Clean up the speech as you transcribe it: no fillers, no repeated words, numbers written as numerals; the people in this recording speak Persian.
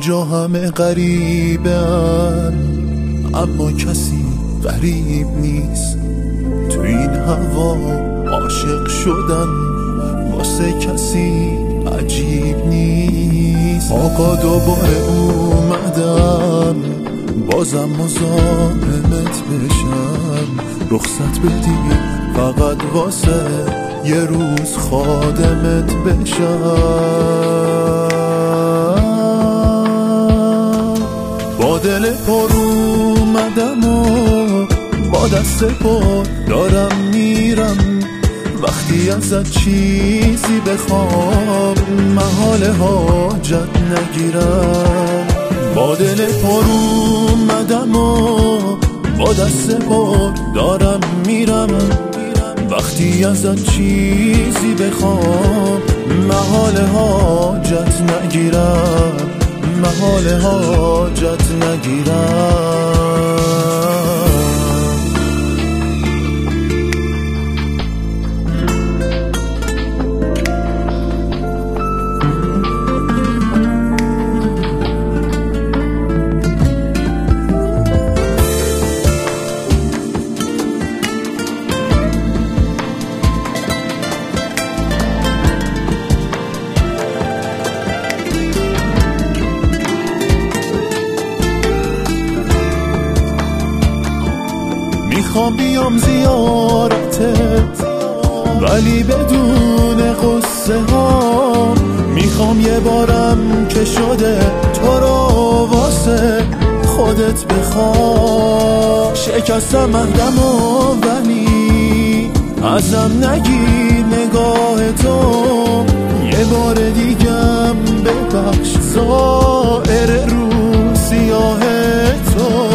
اینجا همه غریبن اما کسی غریب نیست. تو این هوا عاشق شدن واسه کسی عجیب نیست. آقا دوباره اومدم بازم مزاحمت بشم، رخصت بدی فقط واسه یه روز خادمت بشم. با دل پر اومدم و با دست پر دارم میرم، وقتی ازت چیزی بخوام محال حاجت نگیرم. با دل پر اومدم و با دست پر دارم میرم، وقتی ازت چیزی بخوام محال حاجت نگیرم، محال حاجت نگیرم. میخوام بیام زیارتت ولی بدون قصه ها، میخوام یه بارم که شده تو رو واسه خودت بخواه. شکستم عهدم و ولی ازم نگیر نگاه تو، یه بار دیگم ببخش ظاهر رو سیاه تو.